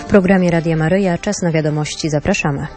W programie Radia Maryja czas na wiadomości. Zapraszamy.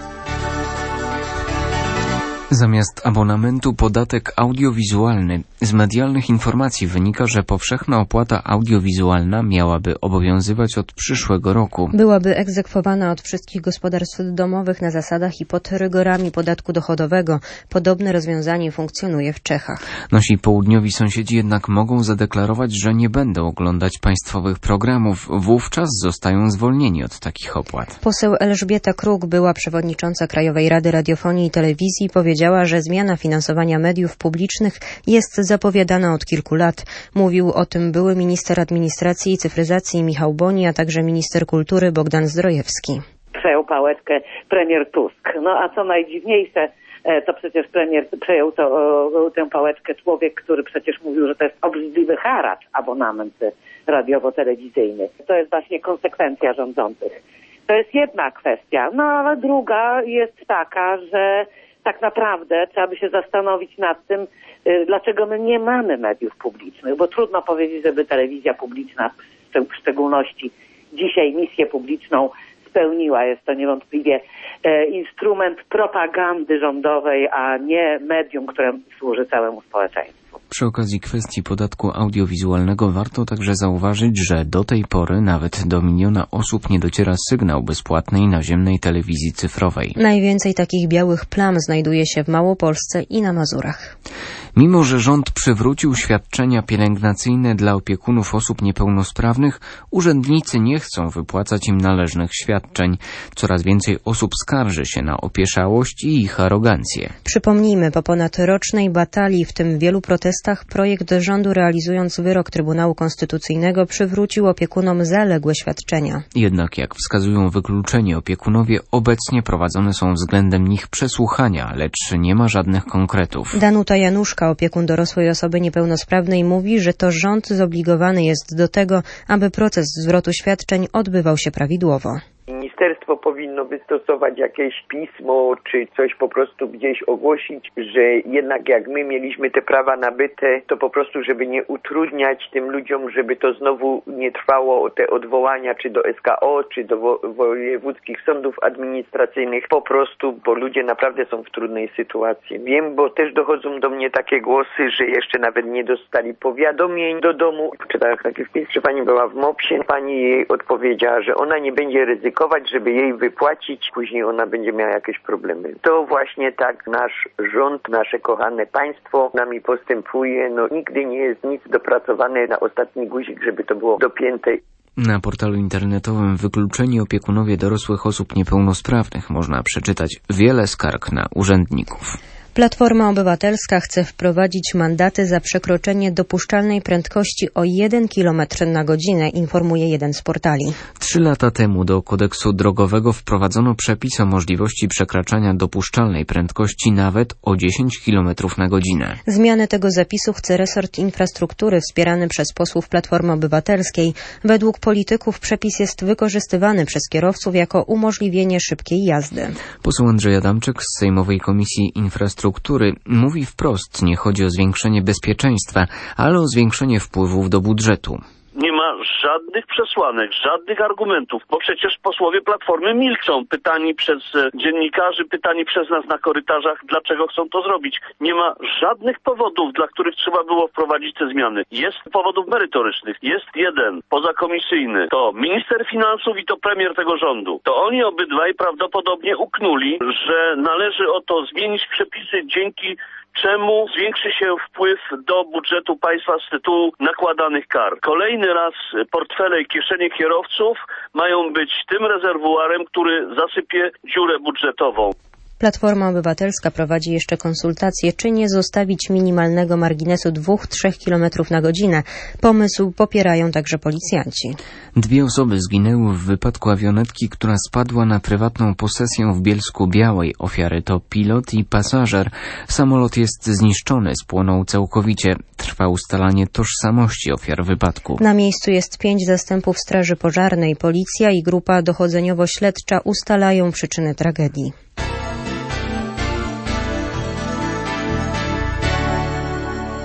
Zamiast abonamentu podatek audiowizualny. Z medialnych informacji wynika, że powszechna opłata audiowizualna miałaby obowiązywać od przyszłego roku. Byłaby egzekwowana od wszystkich gospodarstw domowych na zasadach i pod rygorami podatku dochodowego. Podobne rozwiązanie funkcjonuje w Czechach. Nasi południowi sąsiedzi jednak mogą zadeklarować, że nie będą oglądać państwowych programów. Wówczas zostają zwolnieni od takich opłat. Poseł Elżbieta Kruk, była przewodnicząca Krajowej Rady Radiofonii i Telewizji, powiedziała, że zmiana finansowania mediów publicznych jest zapowiadana od kilku lat. Mówił o tym były minister administracji i cyfryzacji Michał Boni, a także minister kultury Bogdan Zdrojewski. Przejął pałeczkę premier Tusk. No a co najdziwniejsze, to przecież premier przejął tę pałeczkę człowiek, który przecież mówił, że to jest obrzydliwy haracz, abonament radiowo-telewizyjny. To jest właśnie konsekwencja rządzących. To jest jedna kwestia. No ale druga jest taka, że tak naprawdę trzeba by się zastanowić nad tym, dlaczego my nie mamy mediów publicznych, bo trudno powiedzieć, żeby telewizja publiczna, w szczególności dzisiaj misję publiczną spełniła. Jest to niewątpliwie instrument propagandy rządowej, a nie medium, które służy całemu społeczeństwu. Przy okazji kwestii podatku audiowizualnego warto także zauważyć, że do tej pory nawet do 1 miliona osób nie dociera sygnał bezpłatnej naziemnej telewizji cyfrowej. Najwięcej takich białych plam znajduje się w Małopolsce i na Mazurach. Mimo że rząd przywrócił świadczenia pielęgnacyjne dla opiekunów osób niepełnosprawnych, urzędnicy nie chcą wypłacać im należnych świadczeń. Coraz więcej osób skarży się na opieszałość i ich arogancję. Przypomnijmy, po ponadrocznej batalii, w tym wielu protestach, projekt rządu, realizując wyrok Trybunału Konstytucyjnego, przywrócił opiekunom zaległe świadczenia. Jednak, jak wskazują wykluczeni opiekunowie, obecnie prowadzone są względem nich przesłuchania, lecz nie ma żadnych konkretów. Danuta Januszka, opiekun dorosłej osoby niepełnosprawnej, mówi, że to rząd zobligowany jest do tego, aby proces zwrotu świadczeń odbywał się prawidłowo. Ministerstwo powinno wystosować jakieś pismo, czy coś po prostu gdzieś ogłosić, że jednak jak my mieliśmy te prawa nabyte, to po prostu, żeby nie utrudniać tym ludziom, żeby to znowu nie trwało, te odwołania, czy do SKO, czy do wojewódzkich sądów administracyjnych, po prostu, bo ludzie naprawdę są w trudnej sytuacji. Wiem, bo też dochodzą do mnie takie głosy, że jeszcze nawet nie dostali powiadomień do domu. Czytałem taki wpis, że pani była w MOPS-ie, pani jej odpowiedziała, że ona nie będzie ryzykować, żeby jej wypłacić, później ona będzie miała jakieś problemy. To właśnie tak nasz rząd, nasze kochane państwo nami postępuje. No nigdy nie jest nic dopracowane na ostatni guzik, żeby to było dopięte. Na portalu internetowym Wykluczeni opiekunowie dorosłych osób niepełnosprawnych można przeczytać wiele skarg na urzędników. Platforma Obywatelska chce wprowadzić mandaty za przekroczenie dopuszczalnej prędkości o 1 km na godzinę, informuje jeden z portali. 3 lata temu do kodeksu drogowego wprowadzono przepis o możliwości przekraczania dopuszczalnej prędkości nawet o 10 km na godzinę. Zmianę tego zapisu chce resort infrastruktury wspierany przez posłów Platformy Obywatelskiej. Według polityków przepis jest wykorzystywany przez kierowców jako umożliwienie szybkiej jazdy. Poseł Andrzej Adamczyk z Sejmowej Komisji Infrastruktury mówi wprost, nie chodzi o zwiększenie bezpieczeństwa, ale o zwiększenie wpływów do budżetu. Nie ma żadnych przesłanek, żadnych argumentów, bo przecież posłowie Platformy milczą, pytani przez dziennikarzy, pytani przez nas na korytarzach, dlaczego chcą to zrobić. Nie ma żadnych powodów, dla których trzeba było wprowadzić te zmiany. Jest powodów merytorycznych. Jest jeden, pozakomisyjny. To minister finansów i to premier tego rządu. To oni obydwaj prawdopodobnie uknuli, że należy o to zmienić przepisy, dzięki czemu zwiększy się wpływ do budżetu państwa z tytułu nakładanych kar. Kolejny raz portfele i kieszenie kierowców mają być tym rezerwuarem, który zasypie dziurę budżetową. Platforma Obywatelska prowadzi jeszcze konsultacje, czy nie zostawić minimalnego marginesu 2-3 km na godzinę. Pomysł popierają także policjanci. 2 osoby zginęły w wypadku awionetki, która spadła na prywatną posesję w Bielsku-Białej. Ofiary to pilot i pasażer. Samolot jest zniszczony, spłonął całkowicie. Trwa ustalanie tożsamości ofiar wypadku. Na miejscu jest 5 zastępów Straży Pożarnej. Policja i grupa dochodzeniowo-śledcza ustalają przyczyny tragedii. W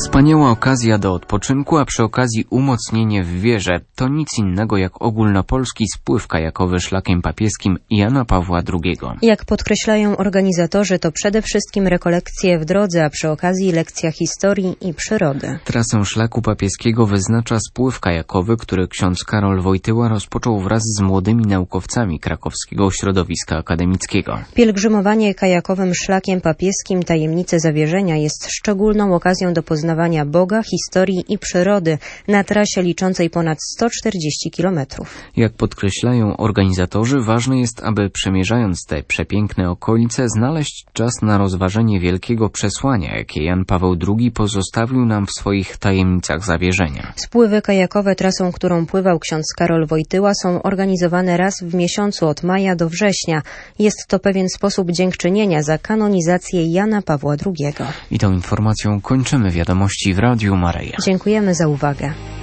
Wspaniała okazja do odpoczynku, a przy okazji umocnienie w wierze. To nic innego jak ogólnopolski spływ kajakowy szlakiem papieskim Jana Pawła II. Jak podkreślają organizatorzy, to przede wszystkim rekolekcje w drodze, a przy okazji lekcja historii i przyrody. Trasę szlaku papieskiego wyznacza spływ kajakowy, który ksiądz Karol Wojtyła rozpoczął wraz z młodymi naukowcami krakowskiego środowiska akademickiego. Pielgrzymowanie kajakowym szlakiem papieskim Tajemnice Zawierzenia jest szczególną okazją do poznawania Boga, historii i przyrody na trasie liczącej ponad 140 kilometrów. Jak podkreślają organizatorzy, ważne jest, aby przemierzając te przepiękne okolice, znaleźć czas na rozważenie wielkiego przesłania, jakie Jan Paweł II pozostawił nam w swoich Tajemnicach Zawierzenia. Spływy kajakowe trasą, którą pływał ksiądz Karol Wojtyła, są organizowane raz w miesiącu od maja do września. Jest to pewien sposób dziękczynienia za kanonizację Jana Pawła II. I tą informacją kończymy wiadomości w Radiu Maryja. Dziękujemy za uwagę.